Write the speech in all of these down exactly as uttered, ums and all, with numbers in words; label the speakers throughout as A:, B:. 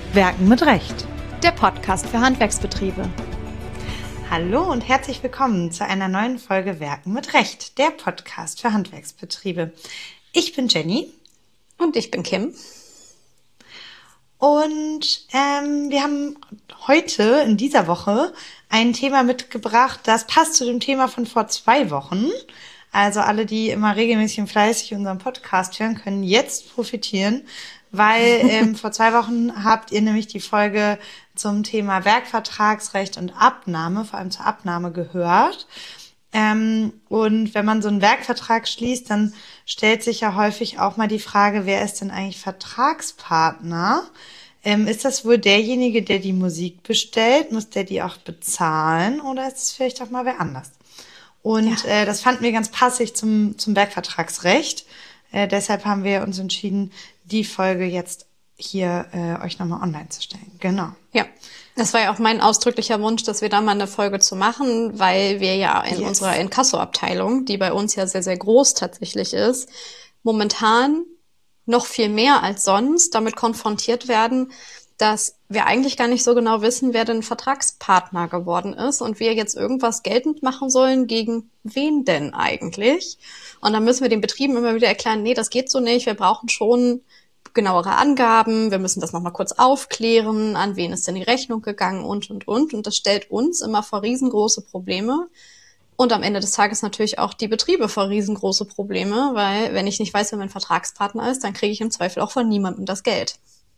A: Werken mit Recht.
B: Der Podcast für Handwerksbetriebe.
A: Hallo und herzlich willkommen zu einer neuen Folge Werken mit Recht, der Podcast für Handwerksbetriebe. Ich bin Jenny.
B: Und ich bin Kim.
A: Und ähm, wir haben heute in dieser Woche ein Thema mitgebracht, das passt zu dem Thema von vor zwei Wochen. Also alle, die immer regelmäßig und fleißig unseren Podcast hören, können jetzt profitieren, weil ähm, vor zwei Wochen habt ihr nämlich die Folge zum Thema Werkvertragsrecht und Abnahme, vor allem zur Abnahme, gehört. Ähm, und wenn man so einen Werkvertrag schließt, dann stellt sich ja häufig auch mal die Frage, wer ist denn eigentlich Vertragspartner? Ähm, ist das wohl derjenige, der die Musik bestellt? Muss der die auch bezahlen? Oder ist es vielleicht auch mal wer anders? Und ja. äh, das fanden wir ganz passig zum, zum Werkvertragsrecht. Äh, deshalb haben wir uns entschieden, die Folge jetzt hier äh, euch nochmal online zu stellen. Genau.
B: Ja, das war ja auch mein ausdrücklicher Wunsch, dass wir da mal eine Folge zu machen, weil wir ja in yes. unserer Inkasso-Abteilung, die bei uns ja sehr, sehr groß tatsächlich ist, momentan noch viel mehr als sonst damit konfrontiert werden, dass wir eigentlich gar nicht so genau wissen, wer denn Vertragspartner geworden ist und wir jetzt irgendwas geltend machen sollen, gegen wen denn eigentlich. Und dann müssen wir den Betrieben immer wieder erklären, nee, das geht so nicht, wir brauchen schon genauere Angaben, wir müssen das nochmal kurz aufklären, an wen ist denn die Rechnung gegangen und, und, und. Und das stellt uns immer vor riesengroße Probleme. Und am Ende des Tages natürlich auch die Betriebe vor riesengroße Probleme, weil wenn ich nicht weiß, wer mein Vertragspartner ist, dann kriege ich im Zweifel auch von niemandem das Geld.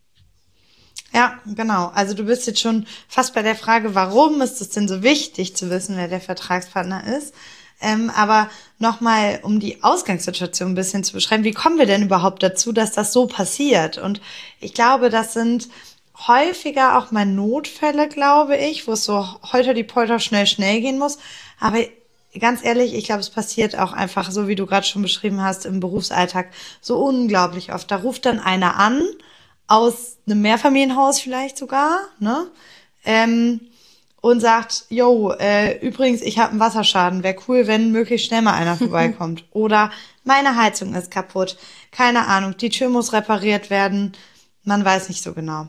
A: Ja, genau. Also du bist jetzt schon fast bei der Frage, warum ist es denn so wichtig zu wissen, wer der Vertragspartner ist? Ähm, aber nochmal, um die Ausgangssituation ein bisschen zu beschreiben, wie kommen wir denn überhaupt dazu, dass das so passiert? Und ich glaube, das sind häufiger auch mal Notfälle, glaube ich, wo es so heute die Polter schnell, schnell gehen muss. Aber ganz ehrlich, ich glaube, es passiert auch einfach, so wie du gerade schon beschrieben hast, im Berufsalltag so unglaublich oft. Da ruft dann einer an, aus einem Mehrfamilienhaus vielleicht sogar, ne? Ähm, und sagt, yo, äh, übrigens, ich habe einen Wasserschaden. Wäre cool, wenn möglichst schnell mal einer vorbeikommt. Oder meine Heizung ist kaputt. Keine Ahnung, die Tür muss repariert werden. Man weiß nicht so genau.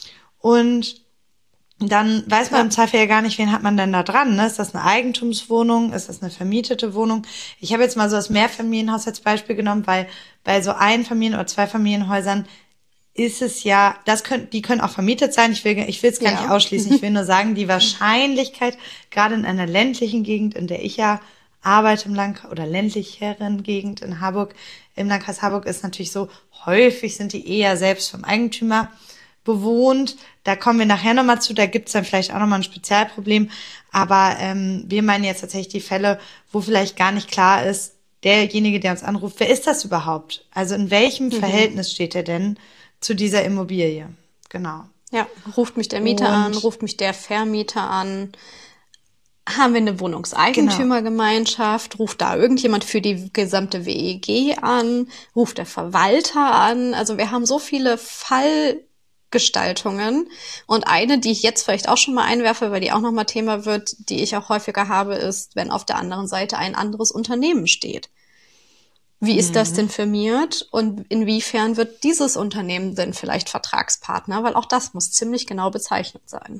A: Und dann weiß man im Zweifel ja gar nicht, wen hat man denn da dran. Ne? Ist das eine Eigentumswohnung? Ist das eine vermietete Wohnung? Ich habe jetzt mal so das Mehrfamilienhaus als Beispiel genommen, weil bei so Einfamilien- oder Zweifamilienhäusern ist es ja, das können, die können auch vermietet sein. Ich will, ich will es gar ja. nicht ausschließen. Ich will nur sagen, die Wahrscheinlichkeit, gerade in einer ländlichen Gegend, in der ich ja arbeite im Landkreis, oder ländlicheren Gegend in Harburg, im Landkreis Harburg ist natürlich so, häufig sind die eher selbst vom Eigentümer bewohnt. Da kommen wir nachher nochmal zu, da gibt's dann vielleicht auch nochmal ein Spezialproblem. Aber ähm, wir meinen jetzt tatsächlich die Fälle, wo vielleicht gar nicht klar ist, derjenige, der uns anruft, wer ist das überhaupt? Also in welchem mhm. Verhältnis steht er denn zu dieser Immobilie? Genau.
B: Ja, ruft mich der Mieter Und, an, ruft mich der Vermieter an. Haben wir eine Wohnungseigentümergemeinschaft? Genau. Ruft da irgendjemand für die gesamte W E G an? Ruft der Verwalter an? Also wir haben so viele Fallgestaltungen. Und eine, die ich jetzt vielleicht auch schon mal einwerfe, weil die auch nochmal Thema wird, die ich auch häufiger habe, ist, wenn auf der anderen Seite ein anderes Unternehmen steht. Wie ist das denn firmiert und inwiefern wird dieses Unternehmen denn vielleicht Vertragspartner? Weil auch das muss ziemlich genau bezeichnet sein.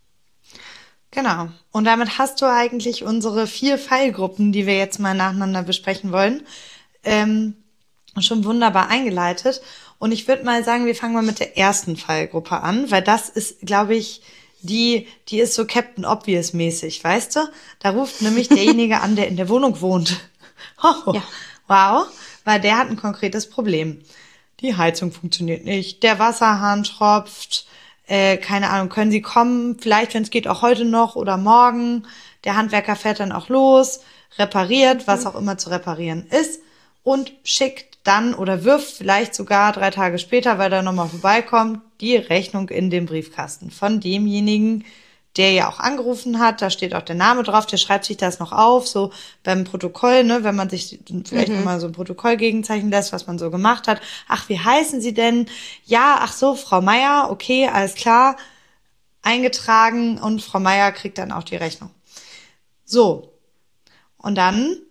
A: Genau. Und damit hast du eigentlich unsere vier Fallgruppen, die wir jetzt mal nacheinander besprechen wollen, ähm, schon wunderbar eingeleitet. Und ich würde mal sagen, wir fangen mal mit der ersten Fallgruppe an, weil das ist, glaube ich, die, die ist so Captain Obvious mäßig, weißt du? Da ruft nämlich derjenige an, der in der Wohnung wohnt. Oh. Ja. Wow, weil der hat ein konkretes Problem. Die Heizung funktioniert nicht, der Wasserhahn tropft, äh, keine Ahnung, können Sie kommen, vielleicht, wenn es geht, auch heute noch oder morgen. Der Handwerker fährt dann auch los, repariert, was auch immer zu reparieren ist und schickt dann oder wirft vielleicht sogar drei Tage später, weil er nochmal vorbeikommt, die Rechnung in den Briefkasten von demjenigen, der ja auch angerufen hat, da steht auch der Name drauf, der schreibt sich das noch auf, so beim Protokoll, ne, wenn man sich vielleicht mhm. nochmal so ein Protokoll gegenzeichnen lässt, was man so gemacht hat. Ach, wie heißen Sie denn? Ja, ach so, Frau Meier, okay, alles klar, eingetragen und Frau Meier kriegt dann auch die Rechnung. So, und dann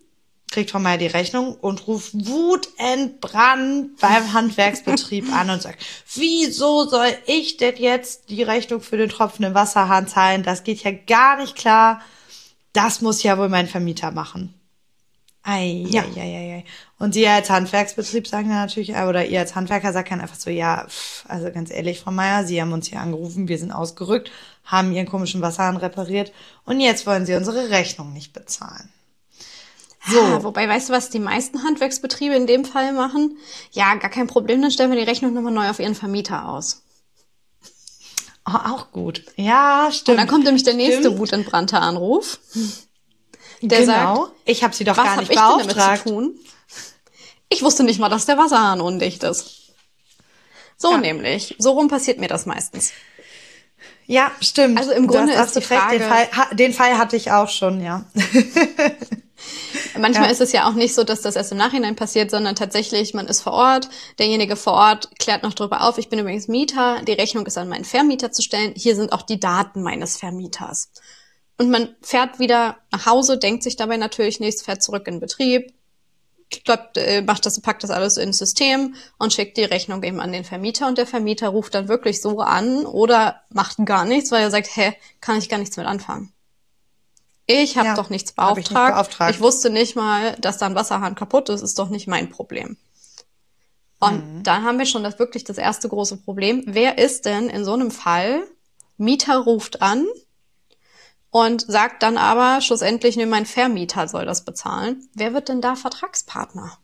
A: kriegt Frau Meier die Rechnung und ruft wutentbrannt beim Handwerksbetrieb an und sagt, wieso soll ich denn jetzt die Rechnung für den tropfenden Wasserhahn zahlen? Das geht ja gar nicht klar. Das muss ja wohl mein Vermieter machen. Ei, ja. ei, ei, ei. Und Sie als Handwerksbetrieb sagen dann natürlich, oder ihr als Handwerker sagt dann einfach so, ja, pff, also ganz ehrlich, Frau Meier, Sie haben uns hier angerufen, wir sind ausgerückt, haben Ihren komischen Wasserhahn repariert und jetzt wollen Sie unsere Rechnung nicht bezahlen.
B: So. Ja, wobei, weißt du, was die meisten Handwerksbetriebe in dem Fall machen? Ja, gar kein Problem, dann stellen wir die Rechnung nochmal neu auf Ihren Vermieter aus.
A: Oh, auch gut. Ja, stimmt.
B: Und dann kommt nämlich der nächste stimmt. wutentbrannte Anruf. Der
A: genau.
B: sagt,
A: ich habe Sie doch gar nicht
B: beauftragt. Was habe ich denn damit zu tun? Ich wusste nicht mal, dass der Wasserhahn undicht ist. So ja. nämlich. So rum passiert mir das meistens.
A: Ja, stimmt.
B: Also im Grunde ist die Frage...
A: Den Fall, den Fall hatte ich auch schon, ja.
B: Manchmal
A: ja.
B: ist es ja auch nicht so, dass das erst im Nachhinein passiert, sondern tatsächlich, man ist vor Ort, derjenige vor Ort klärt noch drüber auf, ich bin übrigens Mieter, die Rechnung ist an meinen Vermieter zu stellen, hier sind auch die Daten meines Vermieters. Und man fährt wieder nach Hause, denkt sich dabei natürlich nichts, fährt zurück in den Betrieb, klappt, äh, macht das, packt das alles ins System und schickt die Rechnung eben an den Vermieter und der Vermieter ruft dann wirklich so an oder macht gar nichts, weil er sagt, hä, kann ich gar nichts mit anfangen. Ich habe ja, doch nichts beauftragt. Ich, nicht beauftragt. Ich wusste nicht mal, dass da ein Wasserhahn kaputt ist, ist doch nicht mein Problem. Und mhm. dann haben wir schon das wirklich das erste große Problem. Wer ist denn in so einem Fall, Mieter ruft an und sagt dann aber schlussendlich, nur mein Vermieter soll das bezahlen. Wer wird denn da Vertragspartner?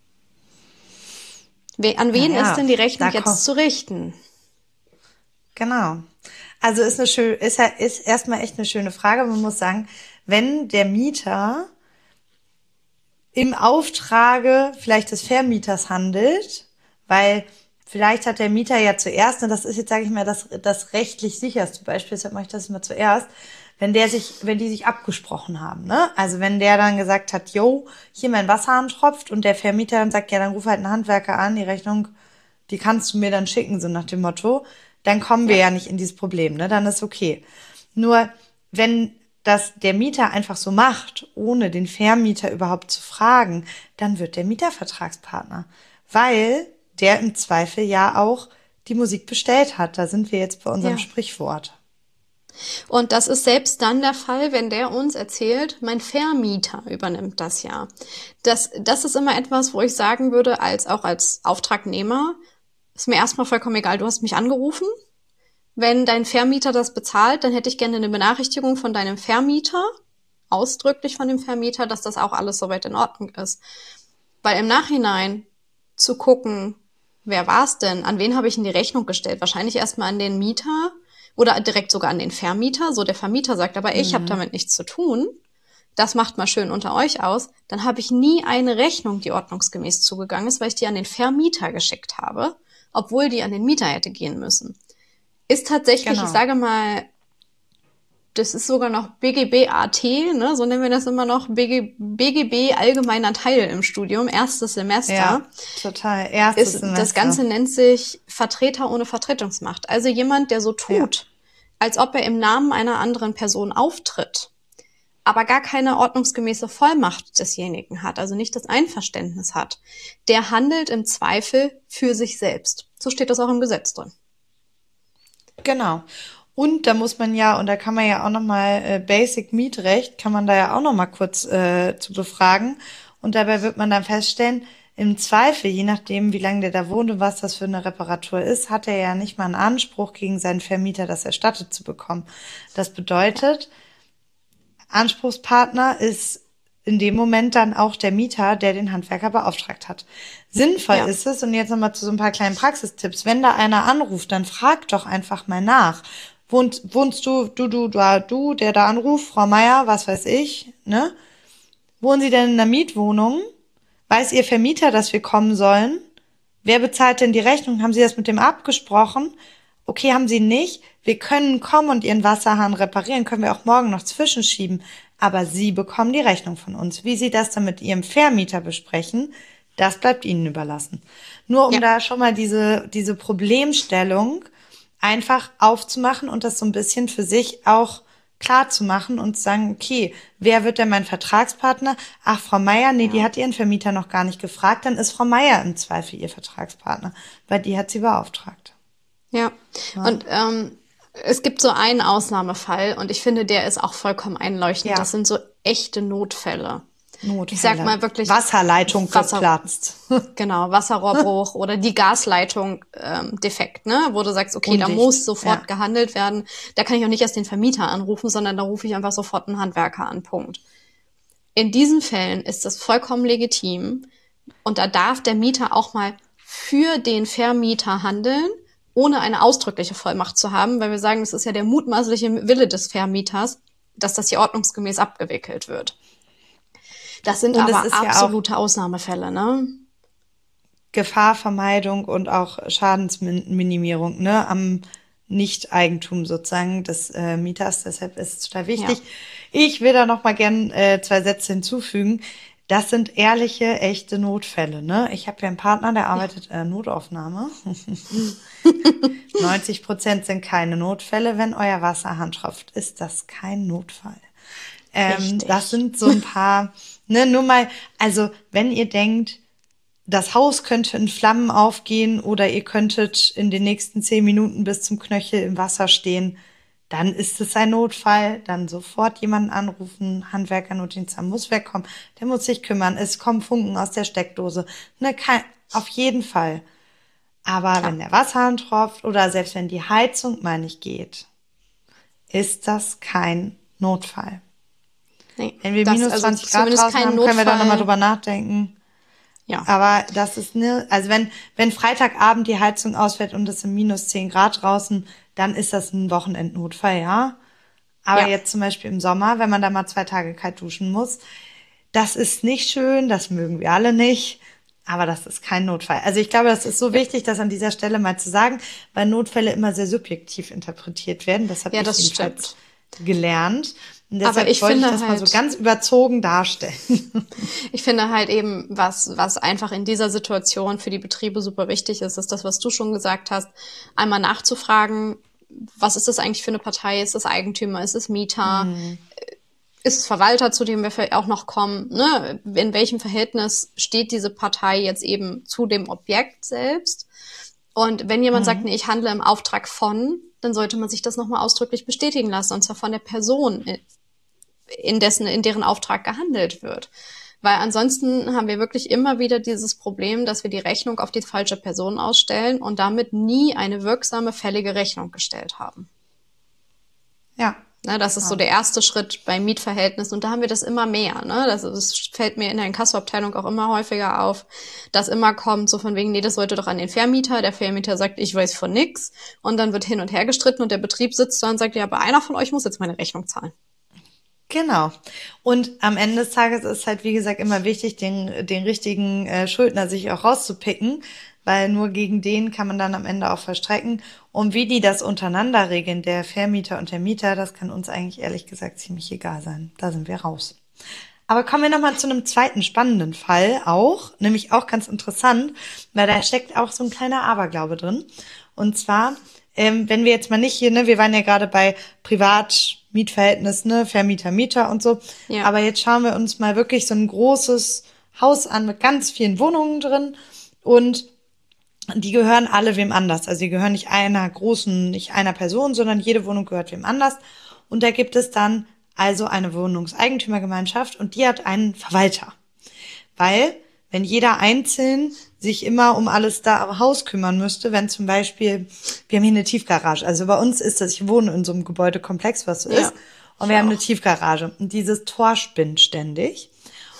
B: An wen naja, ist denn die Rechnung jetzt kommt. zu richten?
A: Genau. Also ist eine schön, ist, ist erstmal echt eine schöne Frage. Man muss sagen, wenn der Mieter im Auftrage vielleicht des Vermieters handelt, weil vielleicht hat der Mieter ja zuerst, und das ist jetzt, sage ich mal, das, das rechtlich sicherste Beispiel, deshalb mache ich das immer zuerst, wenn der sich, wenn die sich abgesprochen haben, ne? Also wenn der dann gesagt hat, yo, hier mein Wasserhahn tropft und der Vermieter dann sagt, ja, dann ruf halt einen Handwerker an, die Rechnung, die kannst du mir dann schicken, so nach dem Motto, dann kommen wir ja, ja nicht in dieses Problem, ne? Dann ist okay. Nur wenn das der Mieter einfach so macht, ohne den Vermieter überhaupt zu fragen, dann wird der Mieter Vertragspartner, weil der im Zweifel ja auch die Musik bestellt hat. Da sind wir jetzt bei unserem ja. Sprichwort.
B: Und das ist selbst dann der Fall, wenn der uns erzählt, mein Vermieter übernimmt das ja. Das, das ist immer etwas, wo ich sagen würde, als auch als Auftragnehmer, ist mir erstmal vollkommen egal, du hast mich angerufen. Wenn dein Vermieter das bezahlt, dann hätte ich gerne eine Benachrichtigung von deinem Vermieter, ausdrücklich von dem Vermieter, dass das auch alles soweit in Ordnung ist. Weil im Nachhinein zu gucken, wer war es denn, an wen habe ich denn die Rechnung gestellt? Wahrscheinlich erstmal an den Mieter oder direkt sogar an den Vermieter. So, der Vermieter sagt, aber ich mhm. habe damit nichts zu tun. Das macht mal schön unter euch aus. Dann habe ich nie eine Rechnung, die ordnungsgemäß zugegangen ist, weil ich die an den Vermieter geschickt habe, obwohl die an den Mieter hätte gehen müssen. Ist tatsächlich, genau. ich sage mal, das ist sogar noch B G B A T, ne, so nennen wir das immer noch, B G, B G B allgemeiner Teil im Studium, erstes Semester.
A: Ja, total, erstes
B: ist,
A: Semester.
B: Das Ganze nennt sich Vertreter ohne Vertretungsmacht. Also jemand, der so tut, ja. als ob er im Namen einer anderen Person auftritt, aber gar keine ordnungsgemäße Vollmacht desjenigen hat, also nicht das Einverständnis hat, der handelt im Zweifel für sich selbst. So steht das auch im Gesetz drin.
A: Genau. Und da muss man ja, und da kann man ja auch nochmal äh, Basic Mietrecht, kann man da ja auch nochmal kurz äh, zu befragen. Und dabei wird man dann feststellen, im Zweifel, je nachdem, wie lange der da wohnt und was das für eine Reparatur ist, hat er ja nicht mal einen Anspruch gegen seinen Vermieter, das erstattet zu bekommen. Das bedeutet, Anspruchspartner ist in dem Moment dann auch der Mieter, der den Handwerker beauftragt hat. Sinnvoll ja. ist es, und jetzt nochmal zu so ein paar kleinen Praxistipps, wenn da einer anruft, dann frag doch einfach mal nach. Wohnt, wohnst du, du, du, du, du, der da anruft, Frau Meier, was weiß ich, ne? Wohnen Sie denn in einer Mietwohnung? Weiß Ihr Vermieter, dass wir kommen sollen? Wer bezahlt denn die Rechnung? Haben Sie das mit dem abgesprochen? Okay, haben Sie nicht. Wir können kommen und Ihren Wasserhahn reparieren, können wir auch morgen noch zwischenschieben. Aber Sie bekommen die Rechnung von uns. Wie Sie das dann mit Ihrem Vermieter besprechen, das bleibt Ihnen überlassen. Nur um ja. da schon mal diese, diese Problemstellung einfach aufzumachen und das so ein bisschen für sich auch klar zu machen und zu sagen, okay, wer wird denn mein Vertragspartner? Ach, Frau Meier, nee, ja. die hat ihren Vermieter noch gar nicht gefragt, dann ist Frau Meier im Zweifel ihr Vertragspartner, weil die hat sie beauftragt.
B: Ja, ja. und ähm, es gibt so einen Ausnahmefall und ich finde, der ist auch vollkommen einleuchtend. Ja. Das sind so echte Notfälle.
A: Notfälle.
B: Ich sag mal wirklich
A: Wasserleitung Wasser, geplatzt.
B: Genau, Wasserrohrbruch oder die Gasleitung ähm, defekt, ne? Wo du sagst, okay, Undicht. Da muss sofort ja. gehandelt werden. Da kann ich auch nicht erst den Vermieter anrufen, sondern da rufe ich einfach sofort einen Handwerker an, Punkt. In diesen Fällen ist das vollkommen legitim und da darf der Mieter auch mal für den Vermieter handeln, ohne eine ausdrückliche Vollmacht zu haben, weil wir sagen, es ist ja der mutmaßliche Wille des Vermieters, dass das hier ordnungsgemäß abgewickelt wird. Das sind aber absolute ja Ausnahmefälle, ne?
A: Gefahrvermeidung und auch Schadensminimierung, ne, am Nicht-Eigentum sozusagen des äh, Mieters. Deshalb ist es total wichtig. Ja. Ich will da noch mal gern äh, zwei Sätze hinzufügen. Das sind ehrliche, echte Notfälle, ne? Ich habe ja einen Partner, der arbeitet ja. äh, Notaufnahme. neunzig Prozent sind keine Notfälle. Wenn euer Wasserhahn tropft, ist das kein Notfall. Ähm, das sind so ein paar, ne, nur mal, also wenn ihr denkt, das Haus könnte in Flammen aufgehen oder ihr könntet in den nächsten zehn Minuten bis zum Knöchel im Wasser stehen, dann ist es ein Notfall, dann sofort jemanden anrufen, Handwerker, Notdienst muss wegkommen, der muss sich kümmern, es kommen Funken aus der Steckdose, ne, kein, auf jeden Fall. Aber Klar. wenn der Wasserhahn tropft oder selbst wenn die Heizung mal nicht geht, ist das kein Notfall.
B: Nee,
A: wenn wir minus also zwanzig Grad draußen haben, Notfall. Können wir da nochmal drüber nachdenken.
B: Ja.
A: Aber das ist ne, also wenn, wenn Freitagabend die Heizung ausfällt und es sind minus zehn Grad draußen, dann ist das ein Wochenendnotfall, ja. Aber ja. jetzt zum Beispiel im Sommer, wenn man da mal zwei Tage kalt duschen muss, das ist nicht schön, das mögen wir alle nicht, aber das ist kein Notfall. Also ich glaube, das ist so wichtig, das an dieser Stelle mal zu sagen, weil Notfälle immer sehr subjektiv interpretiert werden. Das habe
B: ja,
A: ich
B: das
A: jedenfalls stimmt. gelernt. Und deshalb
B: aber ich
A: wollte
B: finde
A: ich das
B: halt,
A: mal so ganz überzogen darstellen.
B: Ich finde halt eben, was, was einfach in dieser Situation für die Betriebe super wichtig ist, ist das, was du schon gesagt hast, einmal nachzufragen, was ist das eigentlich für eine Partei? Ist es Eigentümer? Ist es Mieter? Mhm. Ist es Verwalter, zu dem wir vielleicht auch noch kommen? Ne? In welchem Verhältnis steht diese Partei jetzt eben zu dem Objekt selbst? Und wenn jemand mhm. sagt, nee, ich handle im Auftrag von, dann sollte man sich das nochmal ausdrücklich bestätigen lassen, und zwar von der Person, in dessen, in deren Auftrag gehandelt wird. Weil ansonsten haben wir wirklich immer wieder dieses Problem, dass wir die Rechnung auf die falsche Person ausstellen und damit nie eine wirksame, fällige Rechnung gestellt haben.
A: Ja.
B: Ne, das ist ja. so der erste Schritt beim Mietverhältnis, und da haben wir das immer mehr. Ne? Das, das fällt mir in der Inkassoabteilung auch immer häufiger auf, dass immer kommt so von wegen, nee, das sollte doch an den Vermieter. Der Vermieter sagt, ich weiß von nix, und dann wird hin und her gestritten und der Betrieb sitzt da und sagt, ja, aber einer von euch muss jetzt meine Rechnung zahlen.
A: Genau. Und am Ende des Tages ist halt, wie gesagt, immer wichtig, den, den richtigen äh, Schuldner sich auch rauszupicken, weil nur gegen den kann man dann am Ende auch verstrecken. Und wie die das untereinander regeln, der Vermieter und der Mieter, das kann uns eigentlich ehrlich gesagt ziemlich egal sein. Da sind wir raus. Aber kommen wir nochmal zu einem zweiten spannenden Fall auch, nämlich auch ganz interessant, weil da steckt auch so ein kleiner Aberglaube drin. Und zwar, ähm, wenn wir jetzt mal nicht hier, ne, wir waren ja gerade bei Privat-Mietverhältnis, ne, Vermieter, Mieter und so. Ja. Aber jetzt schauen wir uns mal wirklich so ein großes Haus an mit ganz vielen Wohnungen drin, und die gehören alle wem anders. Also die gehören nicht einer großen, nicht einer Person, sondern jede Wohnung gehört wem anders. Und da gibt es dann also eine Wohnungseigentümergemeinschaft, und die hat einen Verwalter. Weil, wenn jeder einzeln sich immer um alles da am Haus kümmern müsste, wenn zum Beispiel, wir haben hier eine Tiefgarage. Also bei uns ist das, ich wohne in so einem Gebäudekomplex, was so ja, ist. Und wir auch. haben eine Tiefgarage. Und dieses Tor spinnt ständig.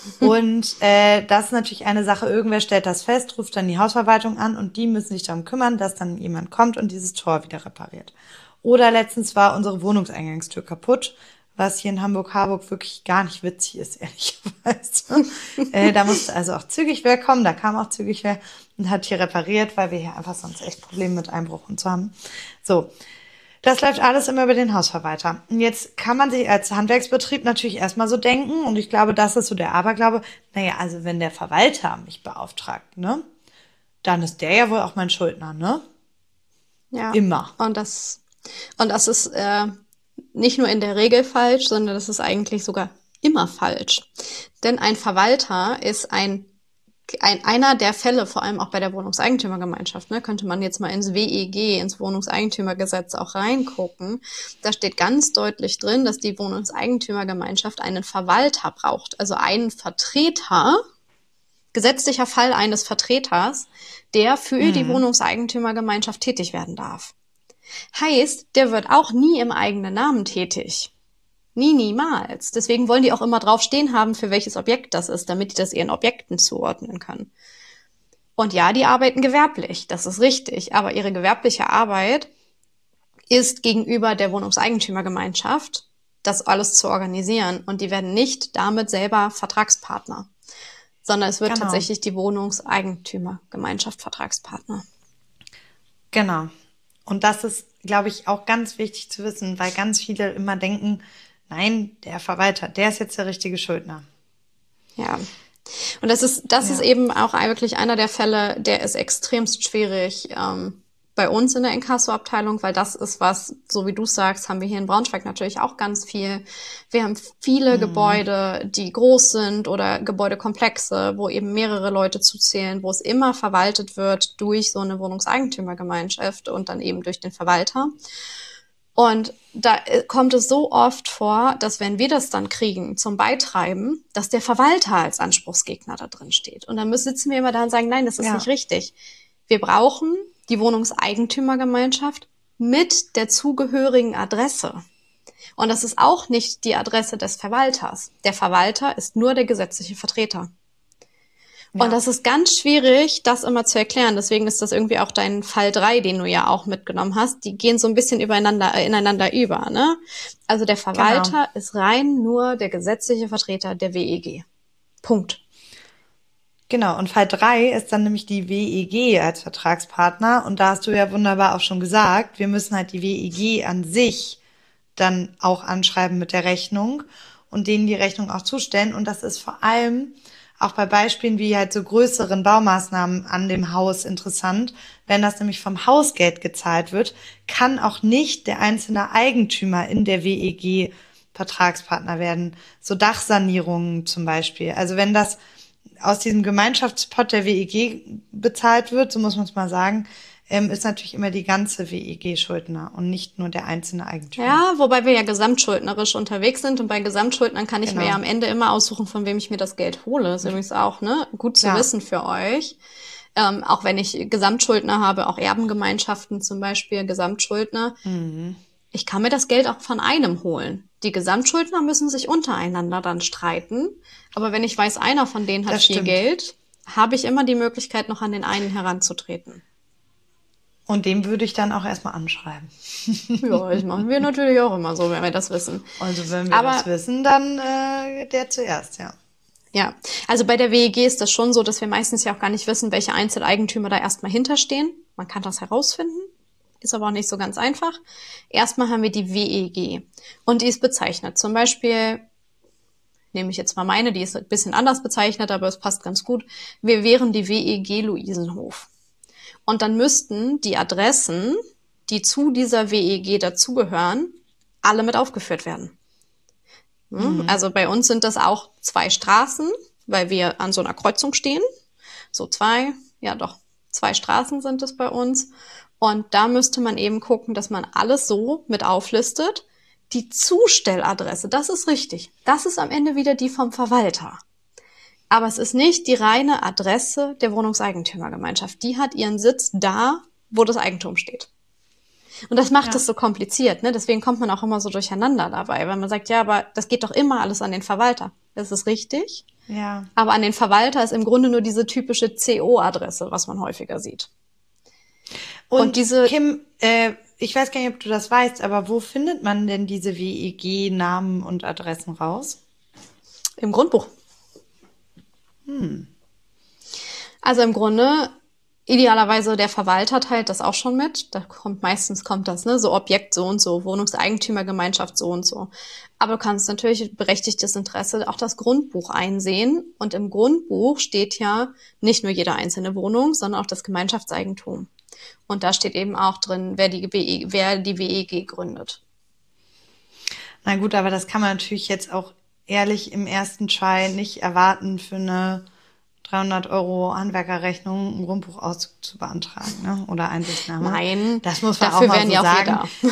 A: Und äh, das ist natürlich eine Sache, irgendwer stellt das fest, ruft dann die Hausverwaltung an, und die müssen sich darum kümmern, dass dann jemand kommt und dieses Tor wieder repariert. Oder letztens war unsere Wohnungseingangstür kaputt, was hier in Hamburg-Harburg wirklich gar nicht witzig ist, ehrlicherweise. äh, da musste also auch zügig wer kommen, da kam auch zügig wer und hat hier repariert, weil wir hier einfach sonst echt Probleme mit Einbruch und so haben. So. Das läuft alles immer über den Hausverwalter. Und jetzt kann man sich als Handwerksbetrieb natürlich erstmal so denken, und ich glaube, das ist so der Aberglaube, naja, also wenn der Verwalter mich beauftragt, ne, dann ist der ja wohl auch mein Schuldner, ne?
B: Ja.
A: Immer.
B: Und das, und das ist, äh, nicht nur in der Regel falsch, sondern das ist eigentlich sogar immer falsch. Denn ein Verwalter ist ein, ein einer der Fälle, vor allem auch bei der Wohnungseigentümergemeinschaft, ne, könnte man jetzt mal ins W E G, ins Wohnungseigentümergesetz auch reingucken. Da steht ganz deutlich drin, dass die Wohnungseigentümergemeinschaft einen Verwalter braucht, also einen Vertreter, gesetzlicher Fall eines Vertreters, der für mhm. die Wohnungseigentümergemeinschaft tätig werden darf. Heißt, der wird auch nie im eigenen Namen tätig. Nie, niemals. Deswegen wollen die auch immer drauf stehen haben, für welches Objekt das ist, damit die das ihren Objekten zuordnen können. Und ja, die arbeiten gewerblich, das ist richtig, aber ihre gewerbliche Arbeit ist gegenüber der Wohnungseigentümergemeinschaft, das alles zu organisieren. Und die werden nicht damit selber Vertragspartner, sondern es wird genau. tatsächlich die Wohnungseigentümergemeinschaft Vertragspartner.
A: Genau. Und das ist, glaube ich, auch ganz wichtig zu wissen, weil ganz viele immer denken, nein, der Verwalter, der ist jetzt der richtige Schuldner.
B: Ja, und das ist das ja. ist eben auch wirklich einer der Fälle, der ist extremst schwierig ähm, bei uns in der Inkasso-Abteilung, weil das ist was, so wie du sagst, haben wir hier in Braunschweig natürlich auch ganz viel. Wir haben viele mhm. Gebäude, die groß sind oder Gebäudekomplexe, wo eben mehrere Leute zuzählen, wo es immer verwaltet wird durch so eine Wohnungseigentümergemeinschaft und dann eben durch den Verwalter. Und da kommt es so oft vor, dass wenn wir das dann kriegen zum Beitreiben, dass der Verwalter als Anspruchsgegner da drin steht. Und dann sitzen wir immer da und sagen, nein, das ist ja. nicht richtig. Wir brauchen die Wohnungseigentümergemeinschaft mit der zugehörigen Adresse. Und das ist auch nicht die Adresse des Verwalters. Der Verwalter ist nur der gesetzliche Vertreter. Ja. Und das ist ganz schwierig, das immer zu erklären. Deswegen ist das irgendwie auch dein Fall drei, den du ja auch mitgenommen hast. Die gehen so ein bisschen übereinander, äh, ineinander über, ne? Also der Verwalter genau. ist rein nur der gesetzliche Vertreter der W E G. Punkt.
A: Genau, und Fall drei ist dann nämlich die W E G als Vertragspartner. Und da hast du ja wunderbar auch schon gesagt, wir müssen halt die W E G an sich dann auch anschreiben mit der Rechnung und denen die Rechnung auch zustellen. Und das ist vor allem auch bei Beispielen wie halt so größeren Baumaßnahmen an dem Haus interessant. Wenn das nämlich vom Hausgeld gezahlt wird, kann auch nicht der einzelne Eigentümer in der W E G Vertragspartner werden. So Dachsanierungen zum Beispiel. Also wenn das aus diesem Gemeinschaftspot der W E G bezahlt wird, so muss man es mal sagen, ähm, ist natürlich immer die ganze W E G Schuldner und nicht nur der einzelne Eigentümer.
B: Ja, wobei wir ja gesamtschuldnerisch unterwegs sind und bei Gesamtschuldnern kann ich genau. mir ja am Ende immer aussuchen, von wem ich mir das Geld hole. Das ist übrigens auch ne gut zu ja. wissen für euch. Ähm, auch wenn ich Gesamtschuldner habe, auch Erbengemeinschaften zum Beispiel, Gesamtschuldner. Mhm. Ich kann mir das Geld auch von einem holen. Die Gesamtschuldner müssen sich untereinander dann streiten. Aber wenn ich weiß, einer von denen hat das viel stimmt. Geld, habe ich immer die Möglichkeit, noch an den einen heranzutreten.
A: Und dem würde ich dann auch erstmal anschreiben.
B: Ja, das machen wir natürlich auch immer so, wenn wir das wissen.
A: Also wenn wir Aber, das wissen, dann äh, der zuerst, ja.
B: Ja, also bei der W E G ist das schon so, dass wir meistens ja auch gar nicht wissen, welche Einzeleigentümer da erstmal hinterstehen. Man kann das herausfinden, ist aber auch nicht so ganz einfach. Erstmal haben wir die W E G und die ist bezeichnet. Zum Beispiel, nehme ich jetzt mal meine, die ist ein bisschen anders bezeichnet, aber es passt ganz gut. Wir wären die W E G Luisenhof. Und dann müssten die Adressen, die zu dieser W E G dazugehören, alle mit aufgeführt werden. Mhm. Also bei uns sind das auch zwei Straßen, weil wir an so einer Kreuzung stehen. So zwei, ja doch, zwei Straßen sind es bei uns. Und da müsste man eben gucken, dass man alles so mit auflistet. Die Zustelladresse, das ist richtig. Das ist am Ende wieder die vom Verwalter. Aber es ist nicht die reine Adresse der Wohnungseigentümergemeinschaft. Die hat ihren Sitz da, wo das Eigentum steht. Und das macht es ja. so kompliziert, ne? Deswegen kommt man auch immer so durcheinander dabei, weil man sagt, ja, aber das geht doch immer alles an den Verwalter. Das ist richtig.
A: Ja.
B: Aber an den Verwalter ist im Grunde nur diese typische C O-Adresse, was man häufiger sieht.
A: Und, Und diese Kim, äh, ich weiß gar nicht, ob du das weißt, aber wo findet man denn diese W E G-Namen und Adressen raus?
B: Im Grundbuch.
A: Hm.
B: Also im Grunde, idealerweise der Verwalter teilt das auch schon mit. Da kommt meistens kommt das, ne, so Objekt so und so, Wohnungseigentümergemeinschaft so und so. Aber du kannst natürlich berechtigtes Interesse auch das Grundbuch einsehen. Und im Grundbuch steht ja nicht nur jede einzelne Wohnung, sondern auch das Gemeinschaftseigentum. Und da steht eben auch drin, wer die, W E, wer die W E G gründet.
A: Na gut, aber das kann man natürlich jetzt auch ehrlich im ersten Try nicht erwarten, für eine dreihundert Euro Handwerkerrechnung einen Grundbuchauszug zu beantragen, ne? Oder Einsichtnahme.
B: Nein,
A: das muss man
B: dafür
A: auch mal
B: wären
A: so
B: ja auch
A: sagen.
B: wir da.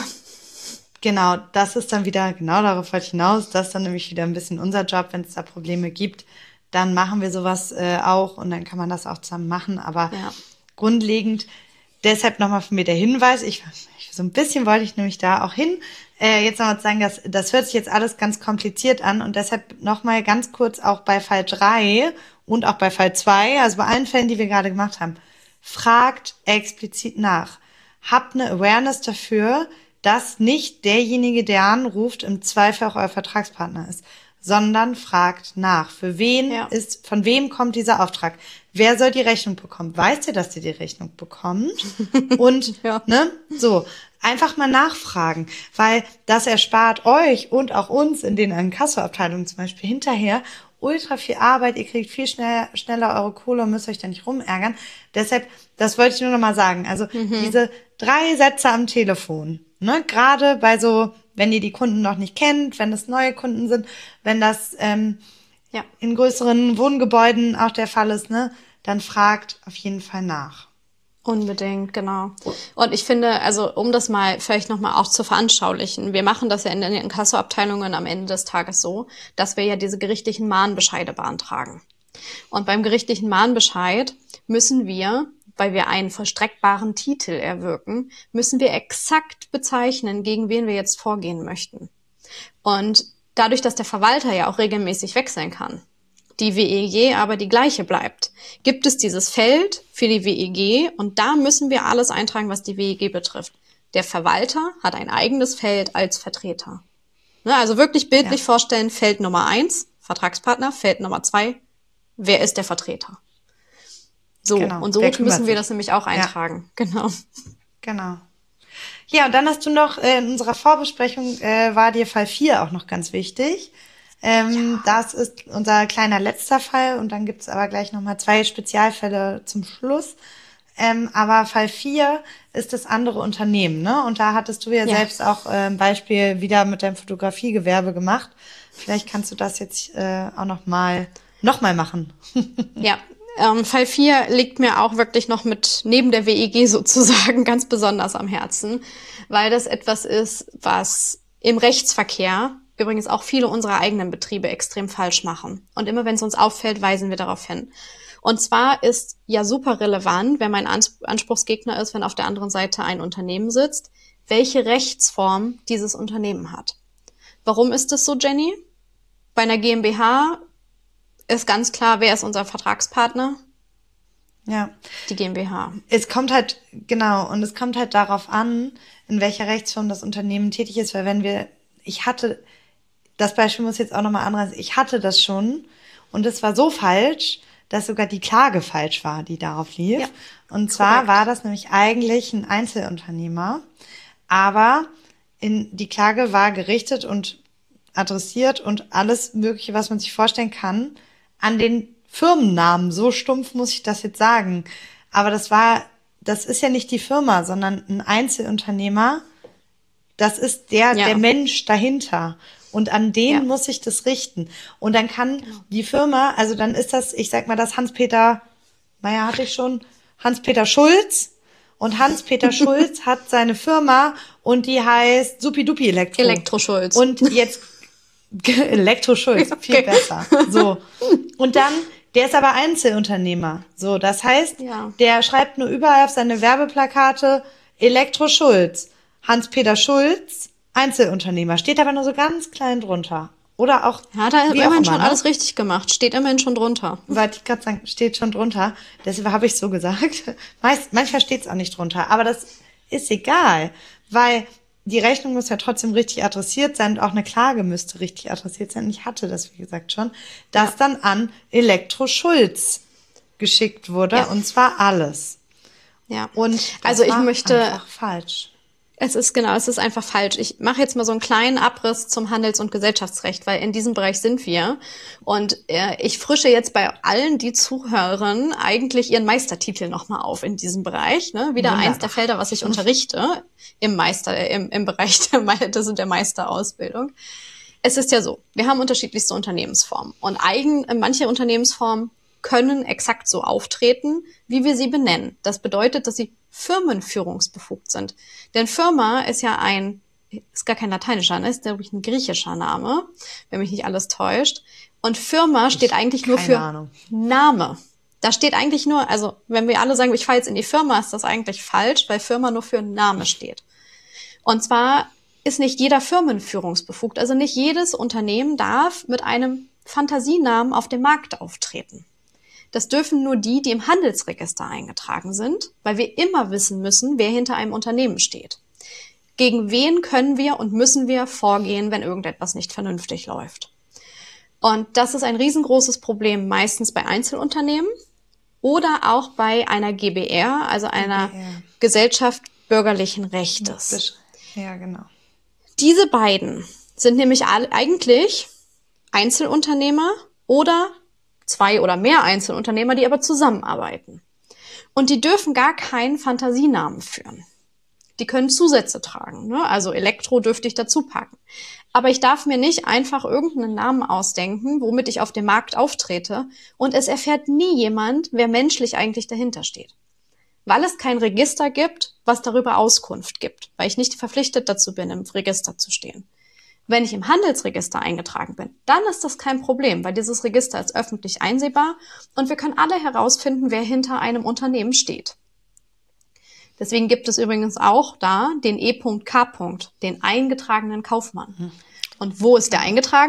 A: Genau, das ist dann wieder, genau darauf wollte ich hinaus, das ist dann nämlich wieder ein bisschen unser Job, wenn es da Probleme gibt, dann machen wir sowas äh, auch und dann kann man das auch zusammen machen, aber
B: Ja.
A: grundlegend, deshalb nochmal von mir der Hinweis, ich, ich so ein bisschen wollte ich nämlich da auch hin, äh, jetzt nochmal sagen, dass, das hört sich jetzt alles ganz kompliziert an und deshalb nochmal ganz kurz auch bei Fall drei und auch bei Fall zwei, also bei allen Fällen, die wir gerade gemacht haben, fragt explizit nach. Habt eine Awareness dafür, dass nicht derjenige, der anruft, im Zweifel auch euer Vertragspartner ist, sondern fragt nach. Für wen
B: Ja.
A: ist, von wem kommt dieser Auftrag? Wer soll die Rechnung bekommen? Weiß ihr, dass ihr die Rechnung bekommt? Und,
B: Ja.
A: ne, so, einfach mal nachfragen, weil das erspart euch und auch uns in den Inkasso-Abteilungen zum Beispiel hinterher ultra viel Arbeit, ihr kriegt viel schneller, schneller eure Kohle und müsst euch da nicht rumärgern. Deshalb, das wollte ich nur noch mal sagen. Also diese drei Sätze am Telefon, ne, gerade bei so, wenn ihr die Kunden noch nicht kennt, wenn das neue Kunden sind, wenn das ähm,
B: Ja.
A: in größeren Wohngebäuden auch der Fall ist, ne, dann fragt auf jeden Fall nach.
B: Unbedingt, genau. Und ich finde, also um das mal vielleicht nochmal auch zu veranschaulichen, wir machen das ja in den Inkassoabteilungen am Ende des Tages so, dass wir ja diese gerichtlichen Mahnbescheide beantragen. Und beim gerichtlichen Mahnbescheid müssen wir, weil wir einen vollstreckbaren Titel erwirken, müssen wir exakt bezeichnen, gegen wen wir jetzt vorgehen möchten. Und dadurch, dass der Verwalter ja auch regelmäßig wechseln kann, die W E G aber die gleiche bleibt, gibt es dieses Feld für die W E G und da müssen wir alles eintragen, was die W E G betrifft. Der Verwalter hat ein eigenes Feld als Vertreter. Ne, also wirklich bildlich
A: Ja.
B: vorstellen, Feld Nummer eins, Vertragspartner, Feld Nummer zwei, wer ist der Vertreter? So,
A: Genau.
B: und so
A: Wer kümmert
B: müssen wir
A: sich?
B: das nämlich auch eintragen. Genau.
A: Genau. Ja, und dann hast du noch, äh, in unserer Vorbesprechung äh, war dir Fall vier auch noch ganz wichtig. Ähm, Das ist unser kleiner letzter Fall und dann gibt's aber gleich nochmal zwei Spezialfälle zum Schluss. Ähm, aber Fall vier ist das andere Unternehmen, ne? Und da hattest du ja,
B: Ja.
A: selbst auch äh, ein Beispiel wieder mit deinem Fotografiegewerbe gemacht. Vielleicht kannst du das jetzt äh, auch nochmal noch mal machen.
B: Ja, ähm, Fall vier liegt mir auch wirklich noch mit neben der W E G sozusagen ganz besonders am Herzen, weil das etwas ist, was im Rechtsverkehr übrigens auch viele unserer eigenen Betriebe extrem falsch machen. Und immer wenn es uns auffällt, weisen wir darauf hin. Und zwar ist ja super relevant, wenn mein Ans- Anspruchsgegner ist, wenn auf der anderen Seite ein Unternehmen sitzt, welche Rechtsform dieses Unternehmen hat. Warum ist das so, Jenny? Bei einer GmbH ist ganz klar, wer ist unser Vertragspartner?
A: Ja.
B: Die GmbH.
A: Es kommt halt, genau, und es kommt halt darauf an, in welcher Rechtsform das Unternehmen tätig ist, weil wenn wir, ich hatte, das Beispiel muss ich jetzt auch nochmal anreißen, ich hatte das schon und es war so falsch, dass sogar die Klage falsch war, die darauf lief.
B: Ja,
A: und zwar
B: korrekt.
A: war das nämlich eigentlich ein Einzelunternehmer, aber in, die Klage war gerichtet und adressiert und alles Mögliche, was man sich vorstellen kann, an den Firmennamen. So stumpf muss ich das jetzt sagen. Aber das war, das ist ja nicht die Firma, sondern ein Einzelunternehmer. Das ist der,
B: Ja.
A: der Mensch dahinter. Und an den
B: Ja.
A: muss ich das richten. Und dann kann die Firma, also dann ist das, ich sag mal, das Hans-Peter, naja, hatte ich schon, Hans-Peter Schulz. Und Hans-Peter Schulz hat seine Firma und die heißt Supidupi Elektro.
B: Elektroschulz.
A: Und jetzt Elektroschulz, viel
B: Okay.
A: besser. So. Und dann, der ist aber Einzelunternehmer. So, das heißt,
B: Ja.
A: der schreibt nur überall auf seine Werbeplakate Elektroschulz. Hans-Peter Schulz, Einzelunternehmer. Steht aber nur so ganz klein drunter. Oder auch,
B: Ja, da hat
A: wie auch
B: immerhin
A: immer,
B: schon
A: ne?
B: alles richtig gemacht. Steht immerhin schon drunter.
A: Wollte ich gerade sagen, steht schon drunter. Deshalb habe ich so gesagt. Meist, manchmal steht es auch nicht drunter. Aber das ist egal, weil die Rechnung muss ja trotzdem richtig adressiert sein und auch eine Klage müsste richtig adressiert sein. Ich hatte das, wie gesagt, schon, dass
B: Ja.
A: dann an Elektro-Schulz geschickt wurde
B: Ja.
A: und zwar alles.
B: Ja.
A: Und das
B: Also ich
A: war
B: möchte
A: einfach falsch.
B: Es ist genau, es ist einfach falsch. Ich mache jetzt mal so einen kleinen Abriss zum Handels- und Gesellschaftsrecht, weil in diesem Bereich sind wir. Und äh, ich frische jetzt bei allen, die zuhören, eigentlich ihren Meistertitel nochmal auf in diesem Bereich. Ne? Wieder
A: Wunderbar.
B: eins der Felder, was ich unterrichte im Meister, im, im Bereich der, das sind der Meisterausbildung. Es ist ja so, wir haben unterschiedlichste Unternehmensformen. Und eigen, manche Unternehmensformen können exakt so auftreten, wie wir sie benennen. Das bedeutet, dass sie firmenführungsbefugt sind. Denn Firma ist ja ein, ist gar kein lateinischer, ne? Ist glaube ich ein griechischer Name, wenn mich nicht alles täuscht. Und Firma steht eigentlich nur für
A: Ahnung.
B: Name. Da steht eigentlich nur, also wenn wir alle sagen, ich fahre jetzt in die Firma, ist das eigentlich falsch, weil Firma nur für Name steht. Und zwar ist nicht jeder firmenführungsbefugt. Also nicht jedes Unternehmen darf mit einem Fantasienamen auf dem Markt auftreten. Das dürfen nur die, die im Handelsregister eingetragen sind, weil wir immer wissen müssen, wer hinter einem Unternehmen steht. Gegen wen können wir und müssen wir vorgehen, wenn irgendetwas nicht vernünftig läuft? Und das ist ein riesengroßes Problem, meistens bei Einzelunternehmen oder auch bei einer G b R, also einer
A: G B R.
B: Gesellschaft bürgerlichen Rechtes.
A: Ja, genau.
B: Diese beiden sind nämlich alle eigentlich Einzelunternehmer oder zwei oder mehr Einzelunternehmer, die aber zusammenarbeiten. Und die dürfen gar keinen Fantasienamen führen. Die können Zusätze tragen, ne? Also Elektro dürfte ich dazu packen. Aber ich darf mir nicht einfach irgendeinen Namen ausdenken, womit ich auf dem Markt auftrete, und es erfährt nie jemand, wer menschlich eigentlich dahinter steht. Weil es kein Register gibt, was darüber Auskunft gibt, weil ich nicht verpflichtet dazu bin, im Register zu stehen. Wenn ich im Handelsregister eingetragen bin, dann ist das kein Problem, weil dieses Register ist öffentlich einsehbar und wir können alle herausfinden, wer hinter einem Unternehmen steht. Deswegen gibt es übrigens auch da den E K, den eingetragenen Kaufmann. Und wo ist der eingetragen?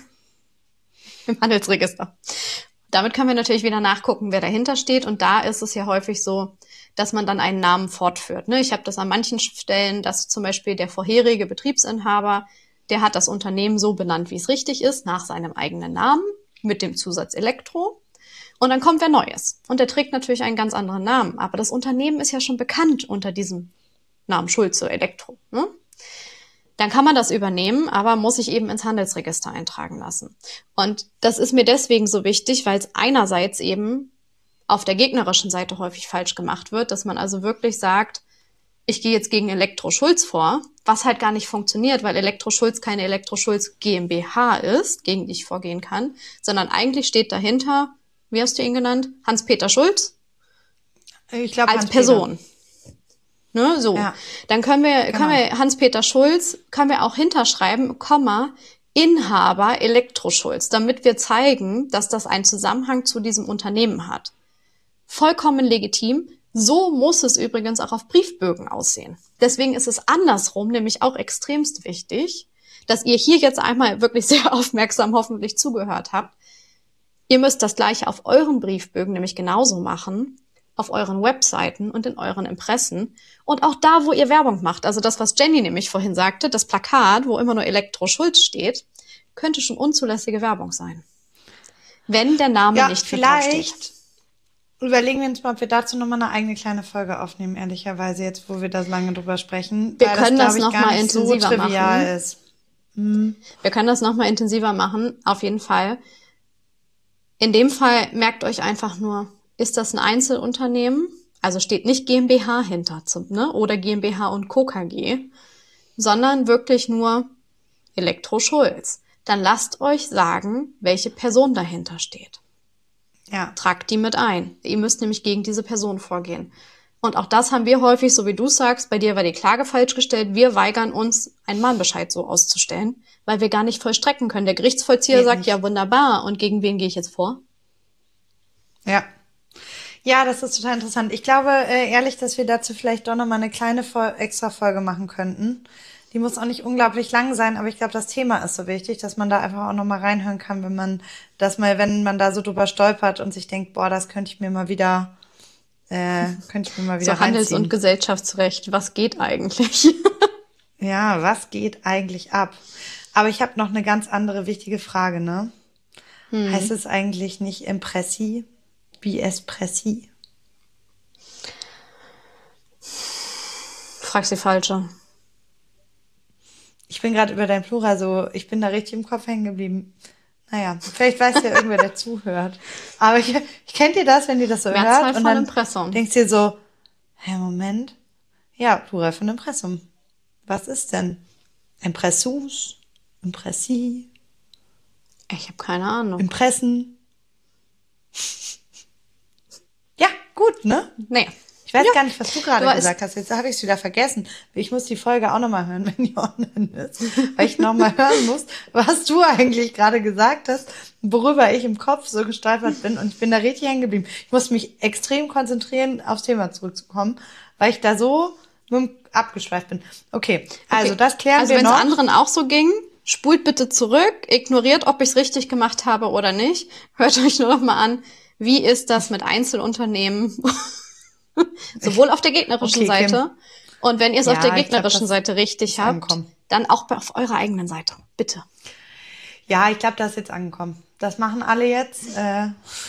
B: Im Handelsregister. Damit können wir natürlich wieder nachgucken, wer dahinter steht. Und da ist es ja häufig so, dass man dann einen Namen fortführt. Ne? Ich habe das an manchen Stellen, dass zum Beispiel der vorherige Betriebsinhaber, der hat das Unternehmen so benannt, wie es richtig ist, nach seinem eigenen Namen, mit dem Zusatz Elektro. Und dann kommt wer Neues. Und der trägt natürlich einen ganz anderen Namen. Aber das Unternehmen ist ja schon bekannt unter diesem Namen Schulze Elektro. Ne? Dann kann man das übernehmen, aber muss sich eben ins Handelsregister eintragen lassen. Und das ist mir deswegen so wichtig, weil es einerseits eben auf der gegnerischen Seite häufig falsch gemacht wird, dass man also wirklich sagt, ich gehe jetzt gegen Elektro Schulz vor, was halt gar nicht funktioniert, weil Elektro Schulz keine Elektro Schulz GmbH ist, gegen die ich vorgehen kann, sondern eigentlich steht dahinter, wie hast du ihn genannt? Hans-Peter Schulz?
A: Ich glaube,
B: als Person. Ne, so. Ja. Dann können wir, genau. können wir Hans-Peter Schulz, können wir auch hinterschreiben, Komma, Inhaber Elektro Schulz, damit wir zeigen, dass das einen Zusammenhang zu diesem Unternehmen hat. Vollkommen legitim. So muss es übrigens auch auf Briefbögen aussehen. Deswegen ist es andersrum nämlich auch extremst wichtig, dass ihr hier jetzt einmal wirklich sehr aufmerksam hoffentlich zugehört habt. Ihr müsst das Gleiche auf euren Briefbögen nämlich genauso machen, auf euren Webseiten und in euren Impressen und auch da, wo ihr Werbung macht. Also das, was Jenny nämlich vorhin sagte, das Plakat, wo immer nur Elektro Schulz steht, könnte schon unzulässige Werbung sein. Wenn der Name
A: ja,
B: nicht
A: vielleicht
B: steht.
A: Überlegen wir uns mal, ob wir dazu nochmal eine eigene kleine Folge aufnehmen, ehrlicherweise, jetzt, wo wir das lange drüber sprechen.
B: Wir können das, das nochmal intensiver
A: so trivial
B: machen.
A: Ist. Hm.
B: Wir können das nochmal intensiver machen, auf jeden Fall. In dem Fall merkt euch einfach nur, ist das ein Einzelunternehmen? Also steht nicht GmbH hinter, ne? Oder GmbH und Co. K G, sondern wirklich nur Elektro Schulz. Dann lasst euch sagen, welche Person dahinter steht.
A: Ja.
B: Tragt die mit ein. Ihr müsst nämlich gegen diese Person vorgehen. Und auch das haben wir häufig, so wie du sagst, bei dir war die Klage falsch gestellt. Wir weigern uns, einen Mahnbescheid so auszustellen, weil wir gar nicht vollstrecken können. Der Gerichtsvollzieher Geht sagt, nicht. Ja, wunderbar. Und gegen wen gehe ich jetzt vor?
A: Ja. Ja, das ist total interessant. Ich glaube, äh, ehrlich, dass wir dazu vielleicht doch nochmal eine kleine Vol- extra Folge machen könnten. Die muss auch nicht unglaublich lang sein, aber ich glaube, das Thema ist so wichtig, dass man da einfach auch nochmal reinhören kann, wenn man das mal, wenn man da so drüber stolpert und sich denkt, boah, das könnte ich mir mal wieder, äh, könnte ich mir mal wieder
B: so Handels-
A: reinziehen.
B: und Gesellschaftsrecht, was geht eigentlich?
A: Ja, was geht eigentlich ab? Aber ich habe noch eine ganz andere wichtige Frage, ne? Hm. Heißt es eigentlich nicht Impressi wie Espressi?
B: Fragst die Falsche.
A: bin gerade über dein Plural so, ich bin da richtig im Kopf hängen geblieben. Naja, vielleicht weiß ja irgendwer, der zuhört. Aber ich, ich kennt ihr das, wenn ihr das so
B: Mehrzahl
A: hört und
B: von
A: dann
B: Impressum.
A: denkst ihr so, hä, Moment. Ja, Plural von Impressum. Was ist denn? Impressus? Impressi?
B: Ich habe keine Ahnung.
A: Impressen? Ja, gut, ne?
B: Nee.
A: Ich weiß
B: Ja.
A: gar nicht, was du gerade
B: Du weißt-
A: gesagt hast. Jetzt habe ich es wieder vergessen. Ich muss die Folge auch nochmal hören, wenn die online ist. Weil ich nochmal hören muss, was du eigentlich gerade gesagt hast, worüber ich im Kopf so gestolpert bin. Und ich bin da richtig hängen geblieben. Ich muss mich extrem konzentrieren, aufs Thema zurückzukommen, weil ich da so mit dem abgeschweift bin. Okay, also
B: Okay.
A: das klären
B: Also
A: wir
B: wenn es
A: noch.
B: anderen auch so ging, spult bitte zurück, ignoriert, ob ich es richtig gemacht habe oder nicht. Hört euch nur noch mal an, wie ist das mit Einzelunternehmen, sowohl auf der gegnerischen
A: Okay, Kim.
B: Seite und wenn ihr es
A: Ja,
B: auf der
A: ich glaub,
B: gegnerischen
A: das
B: Seite richtig
A: ist
B: habt,
A: angekommen.
B: dann auch auf eurer eigenen Seite, bitte.
A: Ja, ich glaube, das ist jetzt angekommen. Das machen alle jetzt. Äh,